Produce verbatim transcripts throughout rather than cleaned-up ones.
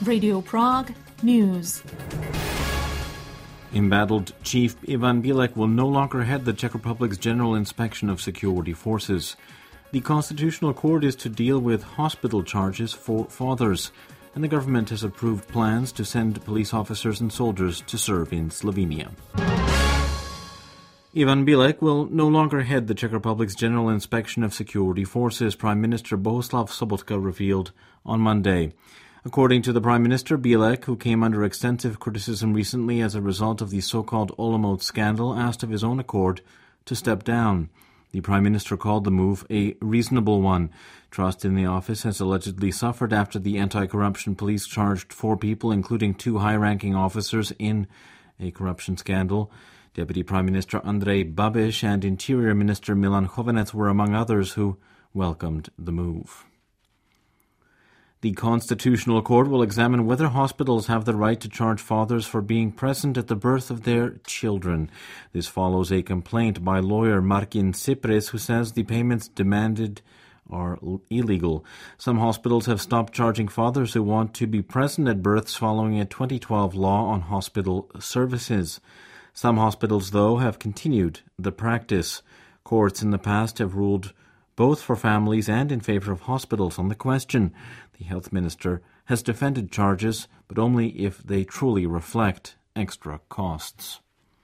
Radio Prague News. Embattled Chief Ivan Bilek will no longer head the Czech Republic's General Inspection of Security Forces. The Constitutional Court is to deal with hospital charges for fathers, and the government has approved plans to send police officers and soldiers to serve in Slovenia. Ivan Bilek will no longer head the Czech Republic's General Inspection of Security Forces, Prime Minister Bohuslav Sobotka revealed on Monday. According to the Prime Minister, Bilek, who came under extensive criticism recently as a result of the so-called Olomouc scandal, asked of his own accord to step down. The Prime Minister called the move a reasonable one. Trust in the office has allegedly suffered after the anti-corruption police charged four people, including two high-ranking officers, in a corruption scandal. Deputy Prime Minister Andrej Babiš and Interior Minister Milan Chovanec were among others who welcomed the move. The Constitutional Court will examine whether hospitals have the right to charge fathers for being present at the birth of their children. This follows a complaint by lawyer Martin Cypris, who says the payments demanded are illegal. Some hospitals have stopped charging fathers who want to be present at births following a twenty twelve law on hospital services. Some hospitals, though, have continued the practice. Courts in the past have ruled both for families and in favor of hospitals on the question. The health minister has defended charges, but only if they truly reflect extra costs.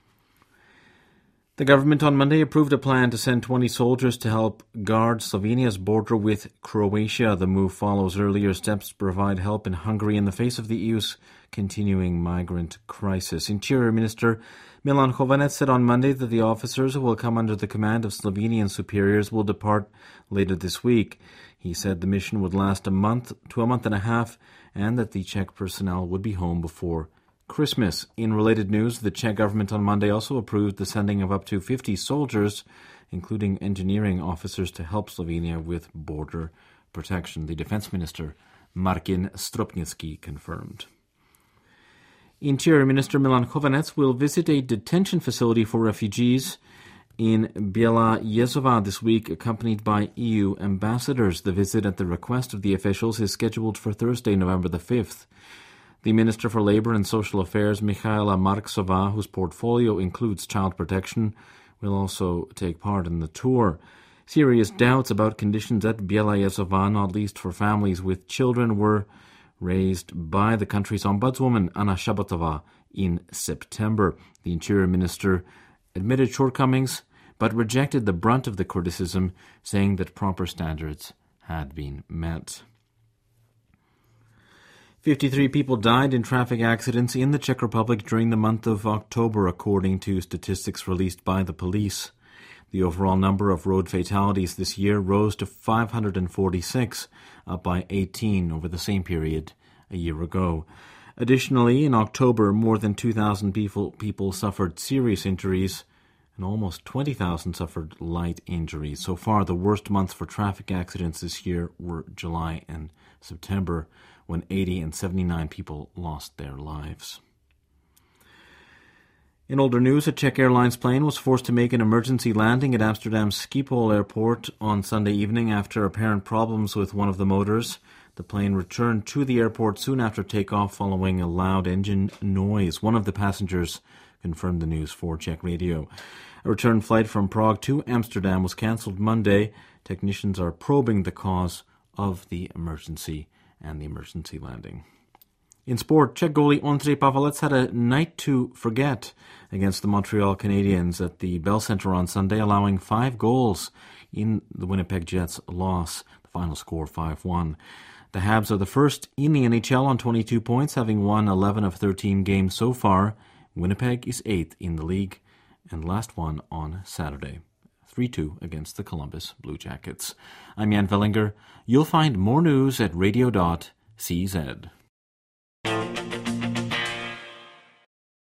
The government on Monday approved a plan to send twenty soldiers to help guard Slovenia's border with Croatia. The move follows earlier steps to provide help in Hungary in the face of the E U's continuing migrant crisis. Interior Minister Milan Chovanec said on Monday that the officers who will come under the command of Slovenian superiors will depart later this week. He said the mission would last a month to a month and a half and that the Czech personnel would be home before Christmas. In related news, the Czech government on Monday also approved the sending of up to fifty soldiers, including engineering officers, to help Slovenia with border protection. The defense minister, Martin Stropnický, confirmed. Interior Minister Milan Chovanec will visit a detention facility for refugees in Biela Jezova this week, accompanied by E U ambassadors. The visit, at the request of the officials, is scheduled for Thursday, November the fifth. The Minister for Labour and Social Affairs, Michaela Marksova, whose portfolio includes child protection, will also take part in the tour. Serious doubts about conditions at Biela Jezova, not least for families with children, were raised by the country's ombudswoman, Anna Shabatova, in September. The Interior Minister admitted shortcomings, but rejected the brunt of the criticism, saying that proper standards had been met. fifty-three people died in traffic accidents in the Czech Republic during the month of October, according to statistics released by the police. The overall number of road fatalities this year rose to five hundred forty-six, up by eighteen over the same period a year ago. Additionally, in October, more than two thousand people, people suffered serious injuries and almost twenty thousand suffered light injuries. So far, the worst months for traffic accidents this year were July and September, when eighty and seventy-nine people lost their lives. In older news, a Czech Airlines plane was forced to make an emergency landing at Amsterdam's Schiphol airport on Sunday evening after apparent problems with one of the motors. The plane returned to the airport soon after takeoff following a loud engine noise. One of the passengers confirmed the news for Czech radio. A return flight from Prague to Amsterdam was cancelled Monday. Technicians are probing the cause of the emergency and the emergency landing. In sport, Czech goalie Ondřej Pavelec had a night to forget against the Montreal Canadiens at the Bell Centre on Sunday, allowing five goals in the Winnipeg Jets' loss. The final score five one. The Habs are the first in the N H L on twenty-two points, having won eleven of thirteen games so far. Winnipeg is eighth in the league and last won on Saturday, three two against the Columbus Blue Jackets. I'm Jan Vellinger. You'll find more news at radio dot c z.